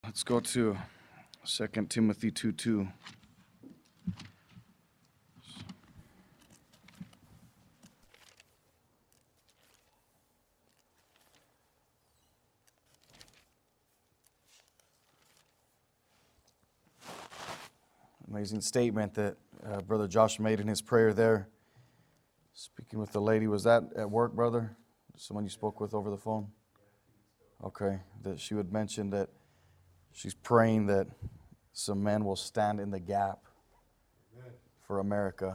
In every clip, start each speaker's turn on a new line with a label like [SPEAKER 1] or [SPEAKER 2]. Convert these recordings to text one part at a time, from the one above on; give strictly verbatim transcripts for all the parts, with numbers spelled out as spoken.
[SPEAKER 1] Let's go to Second Timothy two two. Amazing statement that uh, Brother Josh made in his prayer there. Speaking with the lady, was that at work, brother? Someone you spoke with over the phone? Okay, that she would mention that she's praying that some men will stand in the gap Amen. For America.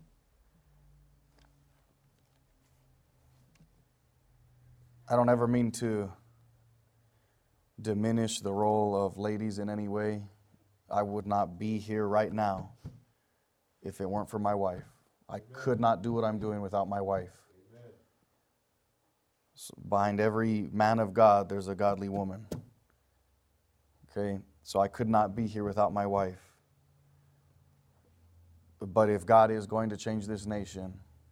[SPEAKER 1] I don't ever mean to diminish the role of ladies in any way. I would not be here right now if it weren't for my wife. I Amen. Could not do what I'm doing without my wife. So behind every man of God, there's a godly woman. Okay, so I could not be here without my wife. But if God is going to change this nation,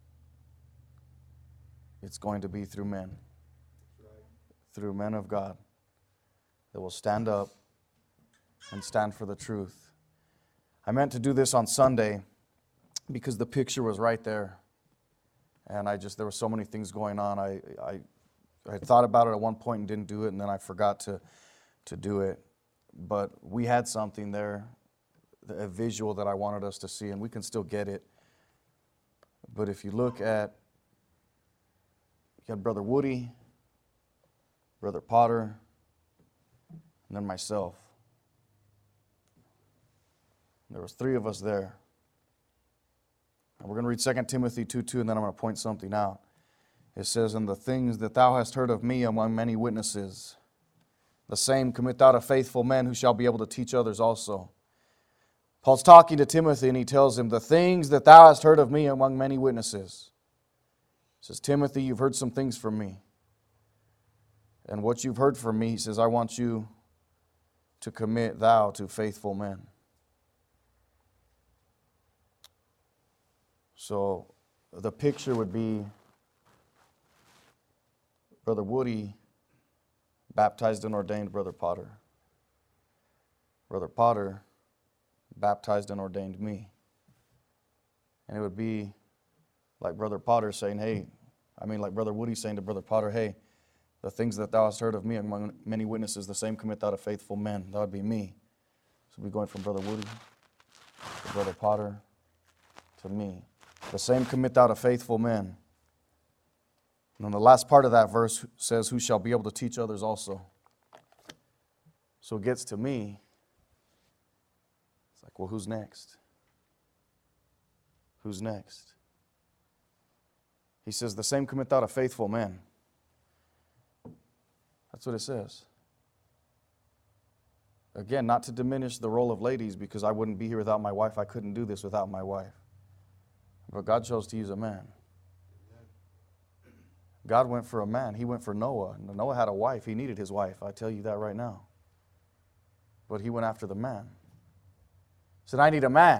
[SPEAKER 1] it's going to be through men. Right. Through men of God that will stand up and stand for the truth. I meant to do this on Sunday because the picture was right there. And I just, there were so many things going on. I, I, I thought about it at one point and didn't do it, and then I forgot to, to do it. But we had something there, a visual that I wanted us to see, and we can still get it. But if you look at, you had Brother Woody, Brother Potter, and then myself. There was three of us there. And we're going to read Second Timothy two two, and then I'm going to point something out. It says, "And the things that thou hast heard of me among many witnesses, the same commit thou to faithful men who shall be able to teach others also." Paul's talking to Timothy, and he tells him, the things that thou hast heard of me among many witnesses. He says, Timothy, you've heard some things from me. And what you've heard from me, he says, I want you to commit thou to faithful men. So the picture would be Brother Woody baptized and ordained Brother Potter. Brother Potter baptized and ordained me. And it would be like Brother Potter saying, hey, I mean like Brother Woody saying to Brother Potter, hey, the things that thou hast heard of me among many witnesses, the same commit thou to faithful men. That would be me. So we'd be going from Brother Woody to Brother Potter to me. The same commit thou to faithful men. And then the last part of that verse says, who shall be able to teach others also. So it gets to me. It's like, well, who's next? Who's next? He says, the same commit thou to faithful men. That's what it says. Again, not to diminish the role of ladies, because I wouldn't be here without my wife. I couldn't do this without my wife. But God chose to use a man. God went for a man. He went for Noah. Noah had a wife. He needed his wife. I tell you that right now. But he went after the man. He said, I need a man.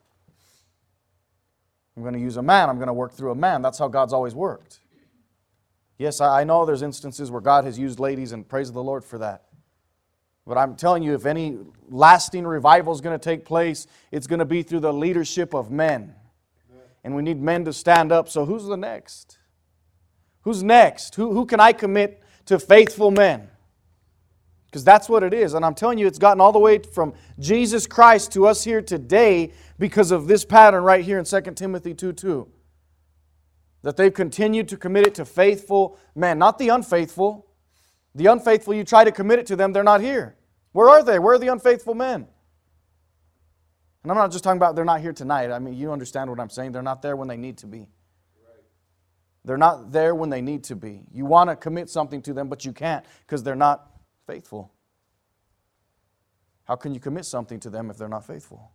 [SPEAKER 1] I'm going to use a man. I'm going to work through a man. That's how God's always worked. Yes, I know there's instances where God has used ladies, and praise the Lord for that. But I'm telling you, if any lasting revival is going to take place, it's going to be through the leadership of men. And we need men to stand up. So who's the next? Who's next? Who, who can I commit to faithful men? Because that's what it is. And I'm telling you, it's gotten all the way from Jesus Christ to us here today because of this pattern right here in Second Timothy two two. That they've continued to commit it to faithful men, not the unfaithful. The unfaithful, you try to commit it to them, they're not here. Where are they? Where are the unfaithful men? And I'm not just talking about they're not here tonight. I mean, you understand what I'm saying. They're not there when they need to be. They're not there when they need to be. You want to commit something to them, but you can't because they're not faithful. How can you commit something to them if they're not faithful?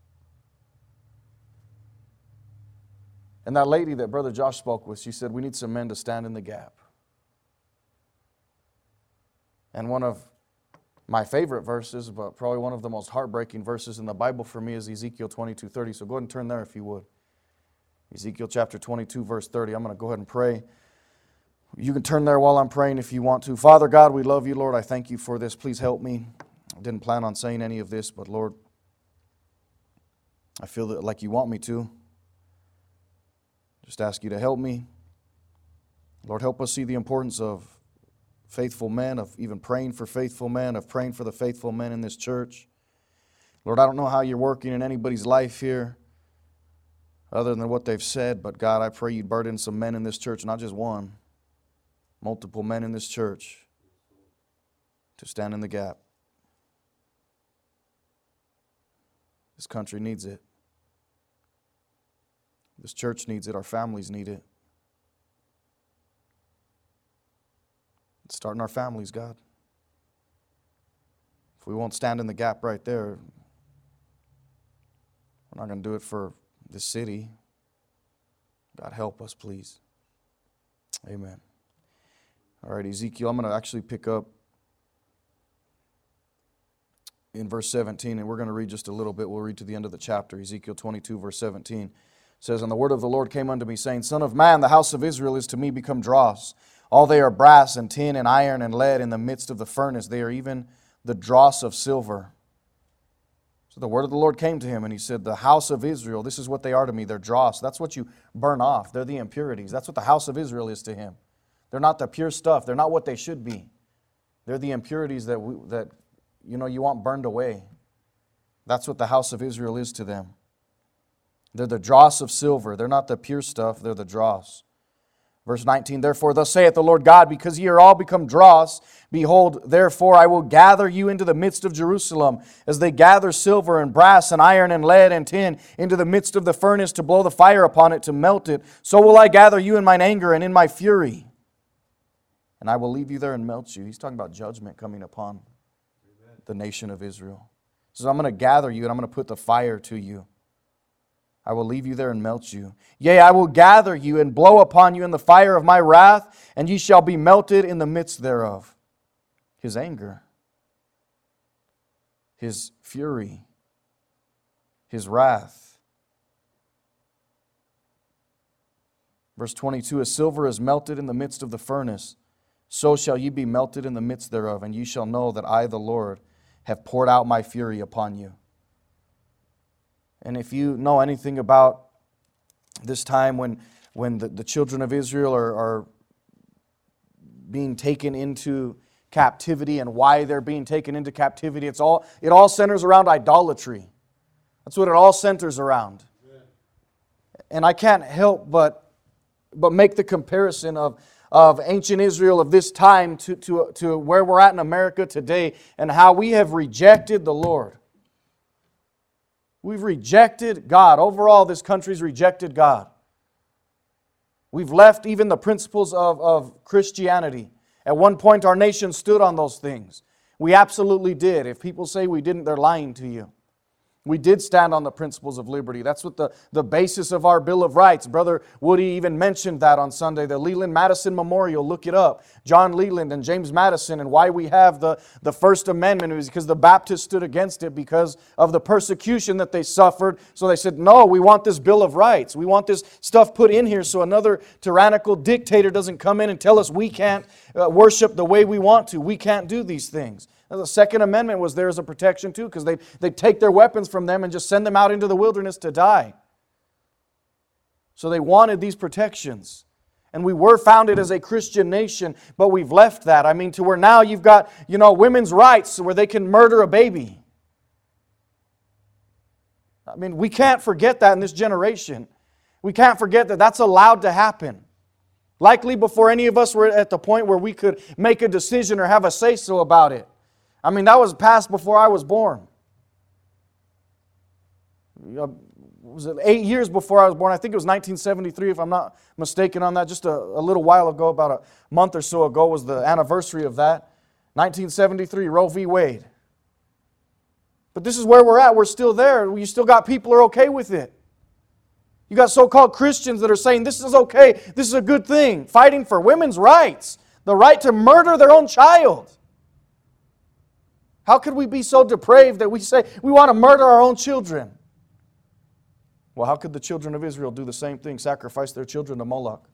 [SPEAKER 1] And that lady that Brother Josh spoke with, she said, we need some men to stand in the gap. And one of my favorite verses, but probably one of the most heartbreaking verses in the Bible for me, is Ezekiel twenty-two thirty. So go ahead and turn there if you would. Ezekiel chapter twenty-two, verse thirty. I'm going to go ahead and pray. You can turn there while I'm praying if you want to. Father God, we love you, Lord. I thank you for this. Please help me. I didn't plan on saying any of this, but Lord, I feel that like you want me to. Just ask you to help me. Lord, help us see the importance of faithful men, of even praying for faithful men, of praying for the faithful men in this church. Lord, I don't know how you're working in anybody's life here other than what they've said, but God, I pray you'd burden some men in this church, not just one, multiple men in this church to stand in the gap. This country needs it. This church needs it. Our families need it. It's starting our families, God. If we won't stand in the gap right there, we're not going to do it for this city. God, help us, please. Amen. All right, Ezekiel, I'm going to actually pick up in verse seventeen, and we're going to read just a little bit. We'll read to the end of the chapter. Ezekiel twenty-two, verse seventeen says, "And the word of the Lord came unto me, saying, Son of man, the house of Israel is to me become dross. All they are brass and tin and iron and lead in the midst of the furnace. They are even the dross of silver." So the word of the Lord came to him, and he said, the house of Israel, this is what they are to me. They're dross. That's what you burn off. They're the impurities. That's what the house of Israel is to him. They're not the pure stuff. They're not what they should be. They're the impurities that, we, that you know, you want burned away. That's what the house of Israel is to them. They're the dross of silver. They're not the pure stuff. They're the dross. Verse nineteen, "Therefore thus saith the Lord God, because ye are all become dross, behold, therefore I will gather you into the midst of Jerusalem, as they gather silver and brass and iron and lead and tin into the midst of the furnace to blow the fire upon it, to melt it. So will I gather you in mine anger and in my fury, and I will leave you there and melt you." He's talking about judgment coming upon Amen. The nation of Israel. He says, I'm going to gather you and I'm going to put the fire to you. I will leave you there and melt you. Yea, I will gather you and blow upon you in the fire of my wrath, and ye shall be melted in the midst thereof. His anger, His fury, His wrath. Verse twenty-two, "As silver is melted in the midst of the furnace, so shall ye be melted in the midst thereof, and ye shall know that I, the Lord, have poured out my fury upon you." And if you know anything about this time when, when the, the children of Israel are, are being taken into captivity and why they're being taken into captivity, it's all it all centers around idolatry. That's what it all centers around. Yeah. And I can't help but, but make the comparison of, of ancient Israel of this time to, to, to where we're at in America today and how we have rejected the Lord. We've rejected God. Overall, this country's rejected God. We've left even the principles of, of Christianity. At one point, our nation stood on those things. We absolutely did. If people say we didn't, they're lying to you. We did stand on the principles of liberty. That's what the, the basis of our Bill of Rights. Brother Woody even mentioned that on Sunday. The Leland-Madison Memorial, look it up. John Leland and James Madison, and why we have the, the First Amendment is because the Baptists stood against it because of the persecution that they suffered. So they said, no, we want this Bill of Rights. We want this stuff put in here so another tyrannical dictator doesn't come in and tell us we can't uh, worship the way we want to. We can't do these things. The Second Amendment was there as a protection too, because they they take their weapons from them and just send them out into the wilderness to die. So they wanted these protections. And we were founded as a Christian nation, but we've left that. I mean, to where now you've got, you know, women's rights where they can murder a baby. I mean, we can't forget that in this generation. We can't forget that that's allowed to happen. Likely before any of us were at the point where we could make a decision or have a say-so about it. I mean, that was passed before I was born. Was it eight years before I was born? I think it was nineteen seventy-three, if I'm not mistaken on that. Just a, a little while ago, about a month or so ago, was the anniversary of that. nineteen seventy-three, Roe v. Wade. But this is where we're at. We're still there. You still got people who are okay with it. You got so-called Christians that are saying this is okay, this is a good thing, fighting for women's rights, the right to murder their own child. How could we be so depraved that we say we want to murder our own children? Well, how could the children of Israel do the same thing, sacrifice their children to Moloch?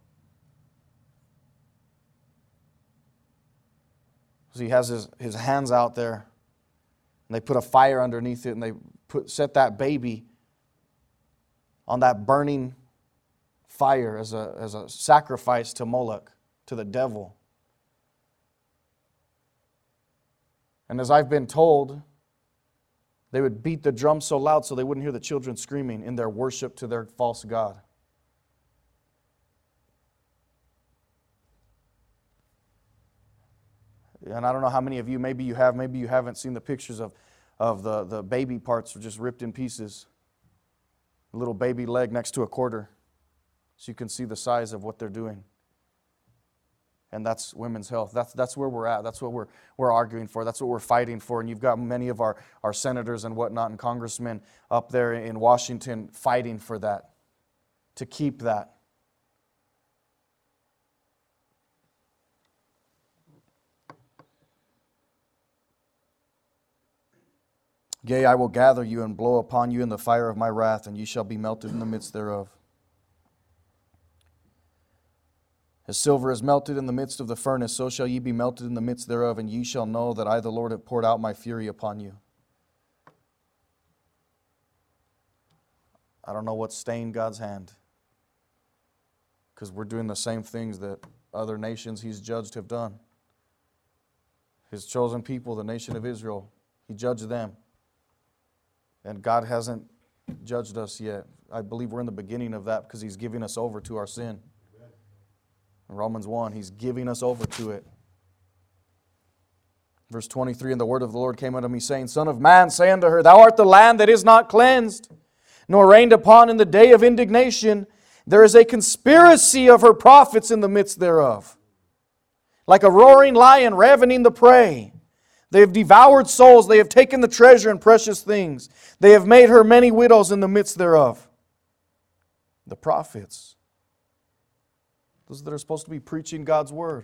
[SPEAKER 1] Because he has his, his hands out there And they put a fire underneath it, and they put set that baby on that burning fire as a, as a sacrifice to Moloch, to the devil. And as I've been told, they would beat the drum so loud so they wouldn't hear the children screaming in their worship to their false god. And I don't know how many of you, maybe you have, maybe you haven't seen the pictures of, of the, the baby parts just ripped in pieces. A little baby leg next to a quarter. So you can see the size of what they're doing. And that's women's health. That's, that's where we're at. That's what we're, we're arguing for. That's what we're fighting for. And you've got many of our, our senators and whatnot and congressmen up there in Washington fighting for that, to keep that. Yea, I will gather you and blow upon you in the fire of my wrath, and ye shall be melted in the midst thereof. As silver is melted in the midst of the furnace, so shall ye be melted in the midst thereof, and ye shall know that I, the Lord, have poured out my fury upon you. I don't know what stained God's hand, because we're doing the same things that other nations He's judged have done. His chosen people, the nation of Israel, He judged them. And God hasn't judged us yet. I believe we're in the beginning of that because He's giving us over to our sin. In Romans one, He's giving us over to it. Verse twenty-three, and the word of the Lord came unto me, saying, Son of man, say unto her, Thou art the land that is not cleansed, nor rained upon in the day of indignation. There is a conspiracy of her prophets in the midst thereof, like a roaring lion ravening the prey. They have devoured souls. They have taken the treasure and precious things. They have made her many widows in the midst thereof. The prophets. Those that are supposed to be preaching God's word.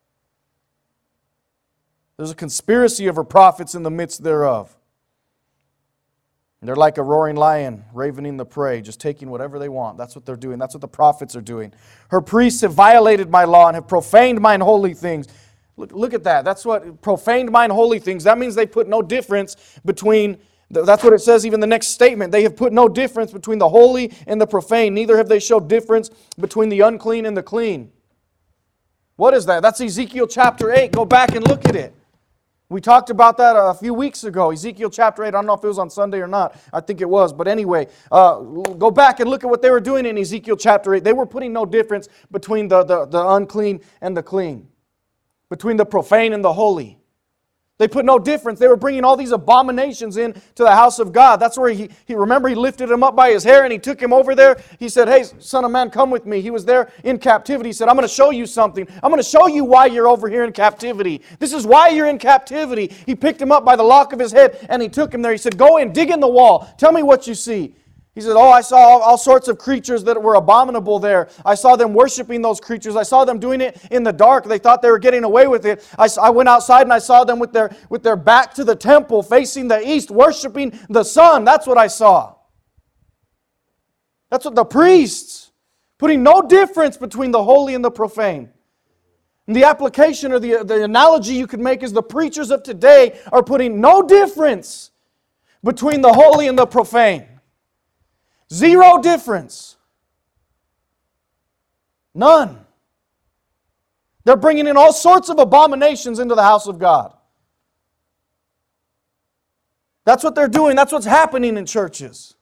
[SPEAKER 1] There's a conspiracy of her prophets in the midst thereof. They're like a roaring lion, ravening the prey, just taking whatever they want. That's what they're doing. That's what the prophets are doing. Her priests have violated my law and have profaned mine holy things. Look, look at that. That's what profaned mine holy things. That means they put no difference between, that's what it says even the next statement. They have put no difference between the holy and the profane. Neither have they showed difference between the unclean and the clean. What is that? That's Ezekiel chapter eight. Go back and look at it. We talked about that a few weeks ago. Ezekiel chapter eight. I don't know if it was on Sunday or not. I think it was. But anyway, uh, go back and look at what they were doing in Ezekiel chapter eight. They were putting no difference between the, the, the unclean and the clean. Between the profane and the holy. They put no difference. They were bringing all these abominations in to the house of God. That's where he, he remember he lifted him up by his hair and he took him over there. He said, hey, son of man, come with me. He was there in captivity. He said, I'm going to show you something. I'm going to show you why you're over here in captivity. This is why you're in captivity. He picked him up by the lock of his head and he took him there. He said, go in, dig in the wall. Tell me what you see. He said, oh, I saw all, all sorts of creatures that were abominable there. I saw them worshiping those creatures. I saw them doing it in the dark. They thought they were getting away with it. I, I went outside and I saw them with their, with their back to the temple, facing the east, worshiping the sun. That's what I saw. That's what the priests, putting no difference between the holy and the profane. And the application or the, the analogy you could make is the preachers of today are putting no difference between the holy and the profane. Zero difference. None. They're bringing in all sorts of abominations into the house of God. That's what they're doing. That's what's happening in churches.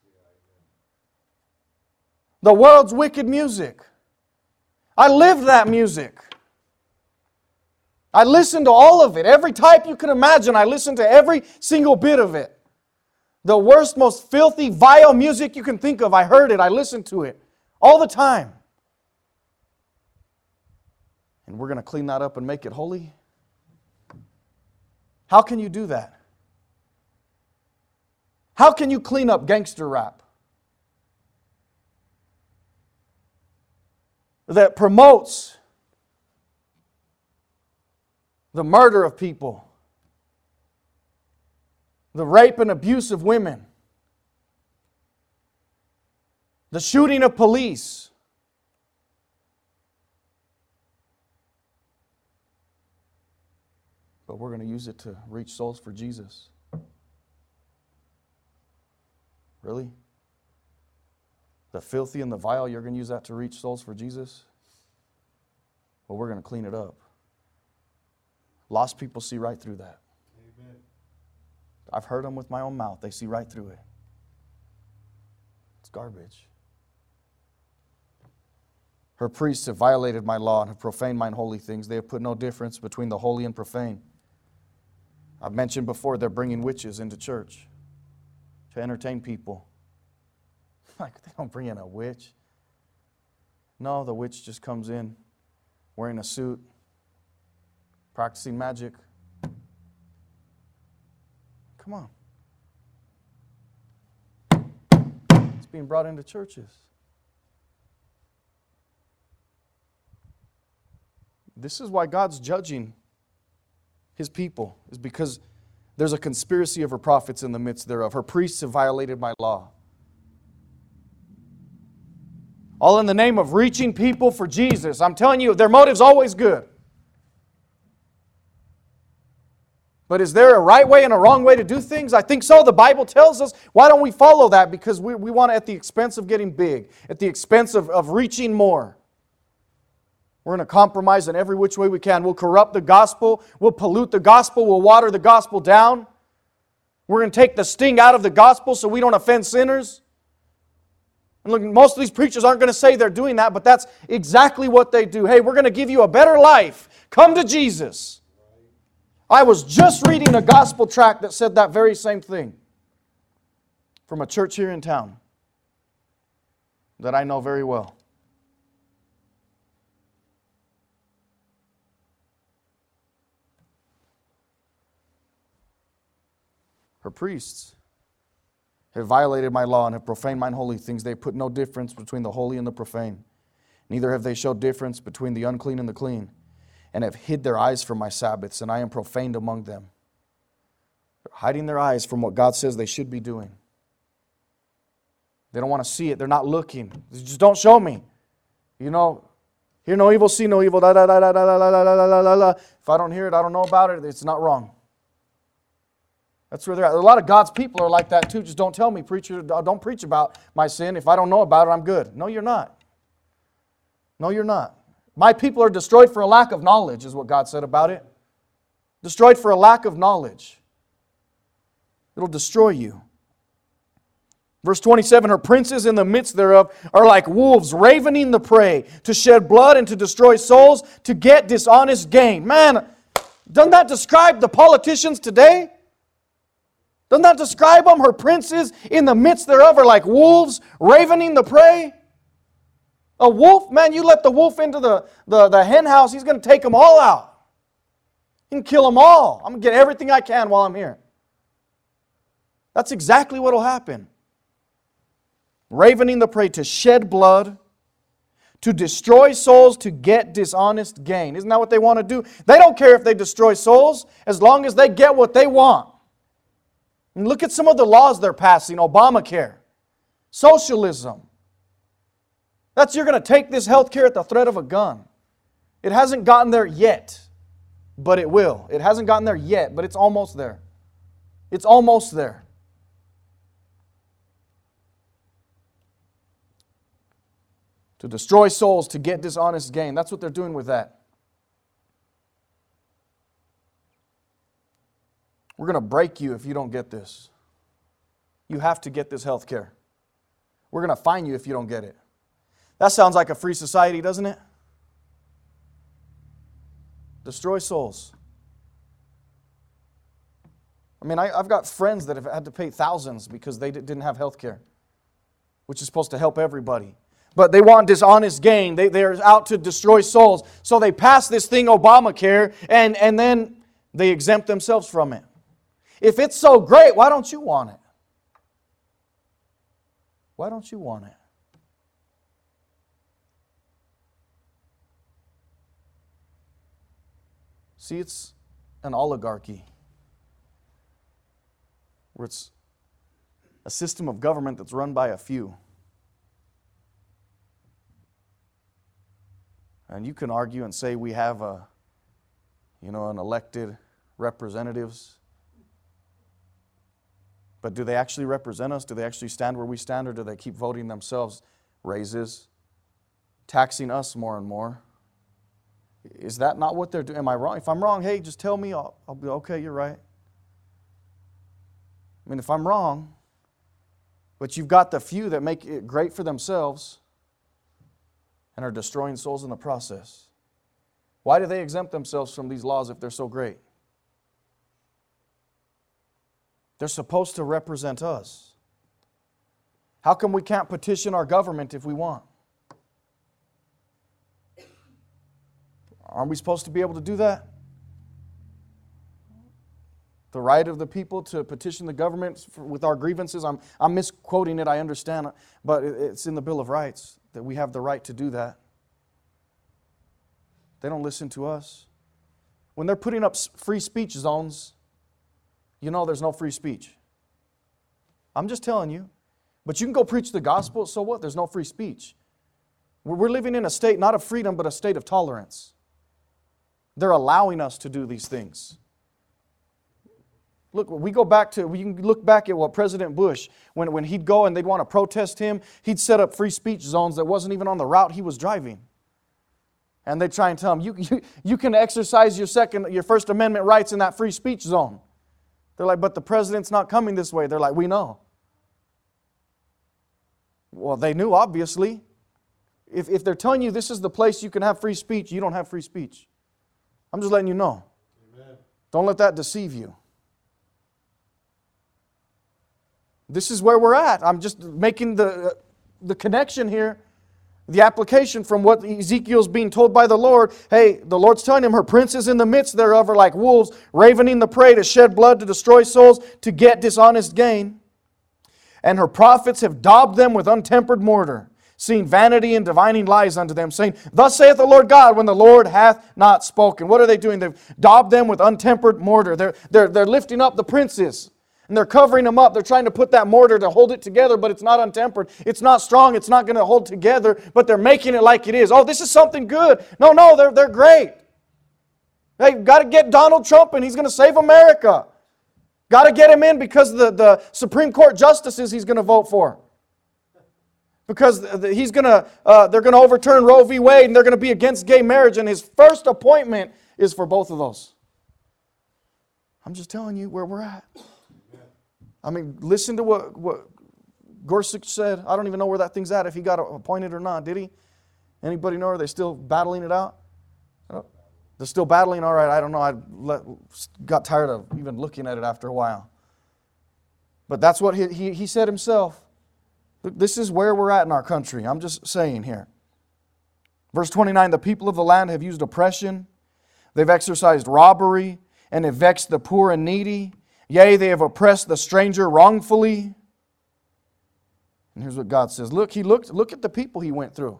[SPEAKER 1] The world's wicked music. I lived that music. I listened to all of it. Every type you can imagine, I listened to every single bit of it. The worst, most filthy, vile music you can think of. I heard it. I listened to it all the time. And we're going to clean that up and make it holy? How can you do that? How can you clean up gangster rap that promotes the murder of people, the rape and abuse of women, the shooting of police, but we're going to use it to reach souls for Jesus? Really? The filthy and the vile, you're going to use that to reach souls for Jesus? Well, we're going to clean it up. Lost people see right through that. Amen. I've heard them with my own mouth. They see right through it. It's garbage. Her priests have violated my law and have profaned mine holy things. They have put no difference between the holy and profane. I've mentioned before, they're bringing witches into church to entertain people. Like, they don't bring in a witch. No, the witch just comes in wearing a suit, practicing magic. Come on. It's being brought into churches. This is why God's judging His people, is because there's a conspiracy of her prophets in the midst thereof. Her priests have violated my law. All in the name of reaching people for Jesus. I'm telling you, their motive's always good. But is there a right way and a wrong way to do things? I think so. The Bible tells us. Why don't we follow that? Because we, we want it at the expense of getting big, at the expense of, of reaching more. We're going to compromise in every which way we can. We'll corrupt the gospel. We'll pollute the gospel. We'll water the gospel down. We're going to take the sting out of the gospel so we don't offend sinners. And look, most of these preachers aren't going to say they're doing that, but that's exactly what they do. Hey, we're going to give you a better life. Come to Jesus. I was just reading a gospel tract that said that very same thing from a church here in town that I know very well. Her priests have violated my law and have profaned mine holy things. They put no difference between the holy and the profane. Neither have they showed difference between the unclean and the clean, and have hid their eyes from my Sabbaths, and I am profaned among them. They're hiding their eyes from what God says they should be doing. They don't want to see it. They're not looking. They just don't show me. You know, hear no evil, see no evil. Da, da, da, da, da, da, da, da, da, da. If I don't hear it, I don't know about it. It's not wrong. That's where they're at. A lot of God's people are like that too. Just don't tell me, preacher, don't preach about my sin. If I don't know about it, I'm good. No, you're not. No, you're not. My people are destroyed for a lack of knowledge, is what God said about it. Destroyed for a lack of knowledge. It'll destroy you. Verse twenty-seven, her princes in the midst thereof are like wolves ravening the prey, to shed blood and to destroy souls, to get dishonest gain. Man, doesn't that describe the politicians today? Doesn't that describe them? Her princes in the midst thereof are like wolves ravening the prey. A wolf, man, you let the wolf into the, the, the hen house, he's going to take them all out. He can kill them all. I'm going to get everything I can while I'm here. That's exactly what will happen. Ravening the prey, to shed blood, to destroy souls, to get dishonest gain. Isn't that what they want to do? They don't care if they destroy souls as long as they get what they want. And look at some of the laws they're passing. Obamacare. Socialism. That's, you're going to take this health care at the threat of a gun. It hasn't gotten there yet, but it will. It hasn't gotten there yet, but it's almost there. It's almost there. To destroy souls, to get dishonest gain. That's what they're doing with that. We're going to break you if you don't get this. You have to get this health care. We're going to fine you if you don't get it. That sounds like a free society, doesn't it? Destroy souls. I mean, I, I've got friends that have had to pay thousands because they didn't have health care, which is supposed to help everybody. But they want dishonest gain. They, they're out to destroy souls. So they pass this thing, Obamacare, and, and then they exempt themselves from it. If it's so great, why don't you want it? Why don't you want it? See, it's an oligarchy where it's a system of government that's run by a few. And you can argue and say we have a, you know, an elected representatives. But do they actually represent us? Do they actually stand where we stand, or do they keep voting themselves raises, taxing us more and more? Is that not what they're doing? Am I wrong? If I'm wrong, hey, just tell me. I'll, I'll be okay, you're right. I mean, if I'm wrong, but you've got the few that make it great for themselves and are destroying souls in the process. Why do they exempt themselves from these laws if they're so great? They're supposed to represent us. How come we can't petition our government if we want? Aren't we supposed to be able to do that? The right of the people to petition the government for, with our grievances. I'm, I'm misquoting it, I understand, but it's in the Bill of Rights that we have the right to do that. They don't listen to us. When they're putting up free speech zones, you know there's no free speech. I'm just telling you. But you can go preach the gospel, so what? There's no free speech. We're living in a state not of freedom, but a state of tolerance. They're allowing us to do these things. Look, we go back to, we can look back at what President Bush, when, when he'd go and they'd want to protest him, he'd set up free speech zones that wasn't even on the route he was driving. And they'd try and tell him, you, you, you can exercise your second, your First Amendment rights in that free speech zone. They're like, but the president's not coming this way. They're like, we know. Well, they knew, obviously. If, if they're telling you this is the place you can have free speech, you don't have free speech. I'm just letting you know. Amen. Don't let that deceive you. This is where we're at. I'm just making the, the connection here, the application from what Ezekiel's being told by the Lord. Hey, the Lord's telling him her princes in the midst thereof are like wolves, ravening the prey to shed blood, to destroy souls, to get dishonest gain. And her prophets have daubed them with untempered mortar, seeing vanity and divining lies unto them, saying, Thus saith the Lord God, when the Lord hath not spoken. What are they doing? They've daubed them with untempered mortar. They're, they're, they're lifting up the princes. And they're covering them up. They're trying to put that mortar to hold it together, but it's not untempered. It's not strong. It's not going to hold together, but they're making it like it is. Oh, this is something good. No, no, they're, they're great. Hey, got to get Donald Trump and he's going to save America. Got to get him in because of the, the Supreme Court justices he's going to vote for. Because he's going to, uh, they're going to overturn Roe v. Wade and they're going to be against gay marriage, and his first appointment is for both of those. I'm just telling you where we're at. I mean, listen to what, what Gorsuch said. I don't even know where that thing's at, if he got appointed or not. Did he? Anybody know? Are they still battling it out? Oh, they're still battling? All right, I don't know. I let, got tired of even looking at it after a while. But that's what he, he, he said himself. Look, this is where we're at in our country. I'm just saying here. Verse twenty-nine, the people of the land have used oppression. They've exercised robbery and have vexed the poor and needy. Yea, they have oppressed the stranger wrongfully. And here's what God says. Look, he looked, look at the people he went through.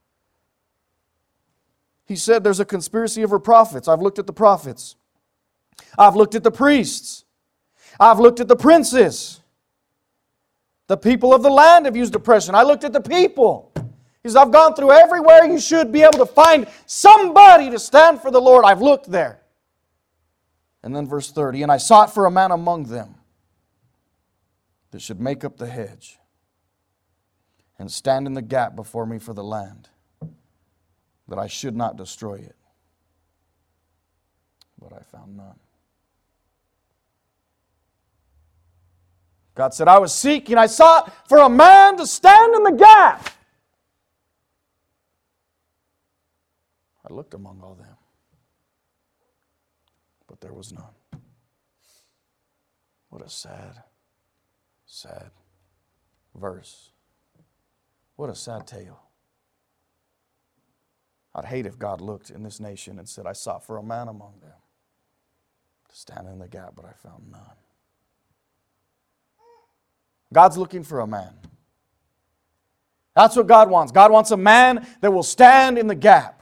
[SPEAKER 1] He said there's a conspiracy of her prophets. I've looked at the prophets. I've looked at the priests. I've looked at the princes. The people of the land have used oppression. I looked at the people. He says, I've gone through everywhere you should be able to find somebody to stand for the Lord. I've looked there. And then verse thirty, and I sought for a man among them that should make up the hedge and stand in the gap before me for the land, that I should not destroy it. But I found none. God said, I was seeking, I sought for a man to stand in the gap. I looked among all them, but there was none. What a sad, sad verse. What a sad tale. I'd hate if God looked in this nation and said, I sought for a man among them to stand in the gap, but I found none. God's looking for a man. That's what God wants. God wants a man that will stand in the gap.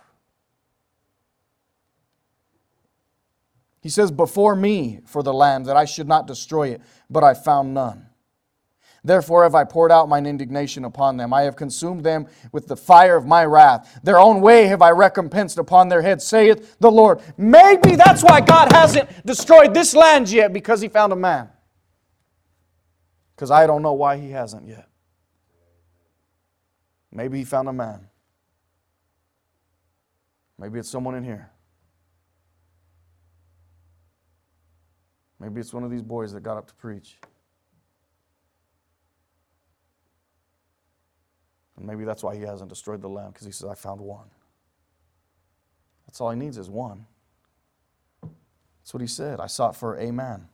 [SPEAKER 1] He says, before me for the land, that I should not destroy it, but I found none. Therefore have I poured out mine indignation upon them. I have consumed them with the fire of my wrath. Their own way have I recompensed upon their heads, saith the Lord. Maybe that's why God hasn't destroyed this land yet, because He found a man. Because I don't know why He hasn't yet. Maybe He found a man. Maybe it's someone in here. Maybe it's one of these boys that got up to preach. And maybe that's why He hasn't destroyed the land, because He says, I found one. That's all He needs is one. That's what He said. I sought for a man.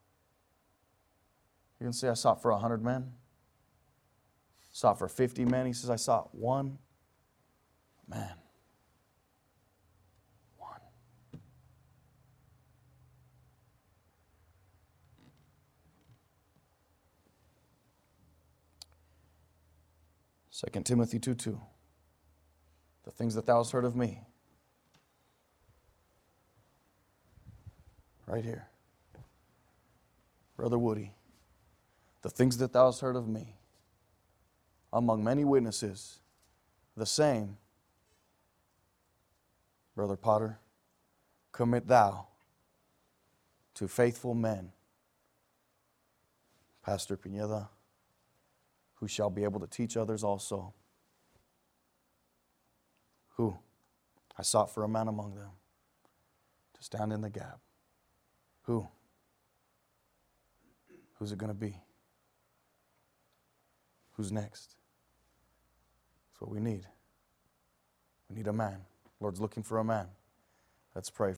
[SPEAKER 1] You can say, I sought for a hundred men. Sought for fifty men. He says, I sought one man. One. Second Timothy two two. The things that thou hast heard of me. Right here. Brother Woody. The things that thou hast heard of me. Among many witnesses. The same. Brother Potter. Commit thou to faithful men. Pastor Pineda. Who shall be able to teach others also. Who? I sought for a man among them to stand in the gap. Who? Who's it going to be? Who's next? That's what we need. We need a man. Lord's looking for a man. Let's pray.